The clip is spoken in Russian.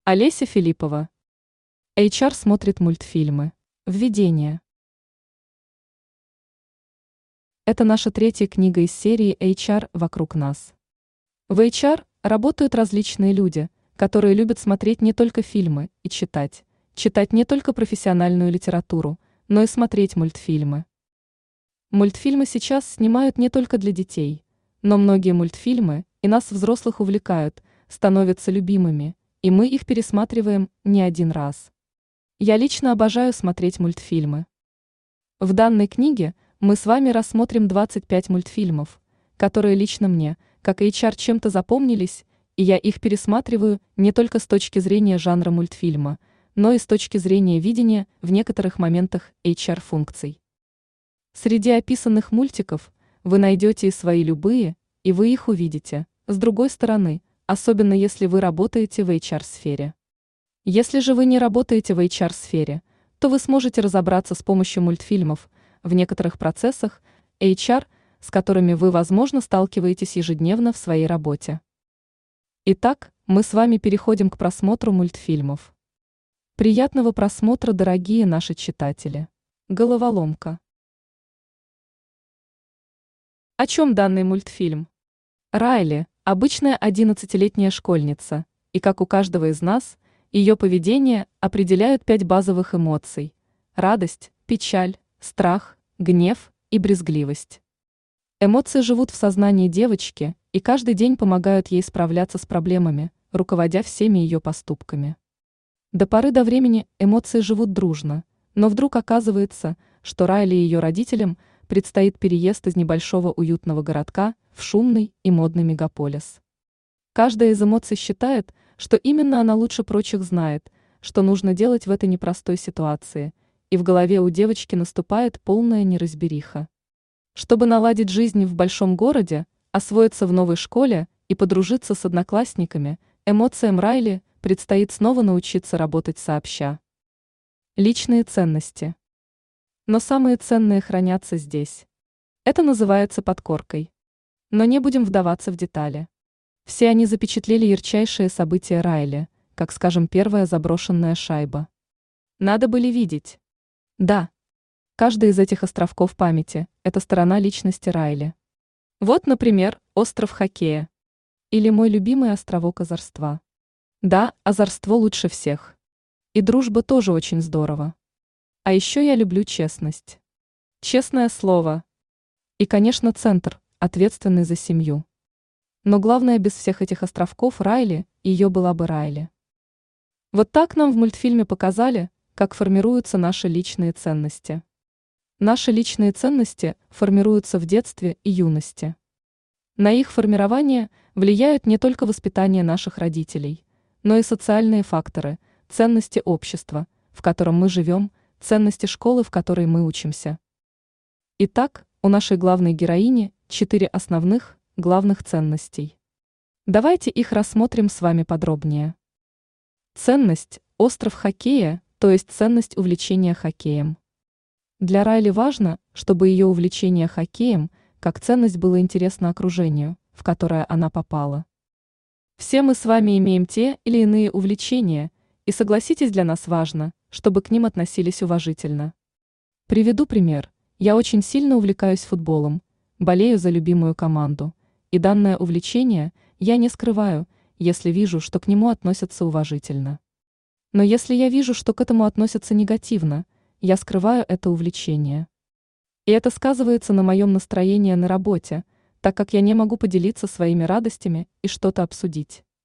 Олеся Филиппова. HR смотрит мультфильмы. Введение. Это наша третья книга из серии HR «Вокруг нас». В HR работают различные люди, которые любят смотреть не только фильмы и читать не только профессиональную литературу, но и смотреть мультфильмы. Мультфильмы сейчас снимают не только для детей, но многие мультфильмы и нас, взрослых, увлекают, становятся любимыми, и мы их пересматриваем не один раз. Я лично обожаю смотреть мультфильмы. В данной книге мы с вами рассмотрим 25 мультфильмов, которые лично мне, как HR, чем-то запомнились, и я их пересматриваю не только с точки зрения жанра мультфильма, но и с точки зрения видения в некоторых моментах HR-функций. Среди описанных мультиков вы найдете и свои любые, и вы их увидите, с другой стороны, особенно если вы работаете в HR-сфере. Если же вы не работаете в HR-сфере, то вы сможете разобраться с помощью мультфильмов в некоторых процессах HR, с которыми вы, возможно, сталкиваетесь ежедневно в своей работе. Итак, мы с вами переходим к просмотру мультфильмов. Приятного просмотра, дорогие наши читатели. Головоломка. О чем данный мультфильм? Райли – обычная 11-летняя школьница, и, как у каждого из нас, ее поведение определяют 5 базовых эмоций – радость, печаль, страх, гнев и брезгливость. Эмоции живут в сознании девочки и каждый день помогают ей справляться с проблемами, руководя всеми ее поступками. До поры до времени эмоции живут дружно, но вдруг оказывается, что Райли и ее родителям предстоит переезд из небольшого уютного городка в шумный и модный мегаполис. Каждая из эмоций считает, что именно она лучше прочих знает, что нужно делать в этой непростой ситуации, и в голове у девочки наступает полная неразбериха. Чтобы наладить жизнь в большом городе, освоиться в новой школе и подружиться с одноклассниками, эмоциям Райли предстоит снова научиться работать сообща. Личные ценности. Но самые ценные хранятся здесь. Это называется подкоркой. Но не будем вдаваться в детали. Все они запечатлели ярчайшие события Райли, как, скажем, первая заброшенная шайба. Надо были видеть. Да. Каждый из этих островков памяти – это сторона личности Райли. Вот, например, остров хоккея. Или мой любимый островок озорства. Да, озорство лучше всех. И дружба тоже очень здорово. А еще я люблю честность. Честное слово. И, конечно, центр, ответственный за семью. Но главное, без всех этих островков Райли, ее была бы Райли. Вот так нам в мультфильме показали, как формируются наши личные ценности. Наши личные ценности формируются в детстве и юности. На их формирование влияют не только воспитание наших родителей, но и социальные факторы, ценности общества, в котором мы живем, ценности школы, в которой мы учимся. Итак, у нашей главной героини 4 основных, главных ценностей. Давайте их рассмотрим с вами подробнее. Ценность – остров хоккея, то есть ценность увлечения хоккеем. Для Райли важно, чтобы ее увлечение хоккеем как ценность было интересно окружению, в которое она попала. Все мы с вами имеем те или иные увлечения, и согласитесь, для нас важно, чтобы к ним относились уважительно. Приведу пример. Я очень сильно увлекаюсь футболом, болею за любимую команду, и данное увлечение я не скрываю, если вижу, что к нему относятся уважительно. Но если я вижу, что к этому относятся негативно, я скрываю это увлечение. И это сказывается на моем настроении на работе, так как я не могу поделиться своими радостями и что-то обсудить.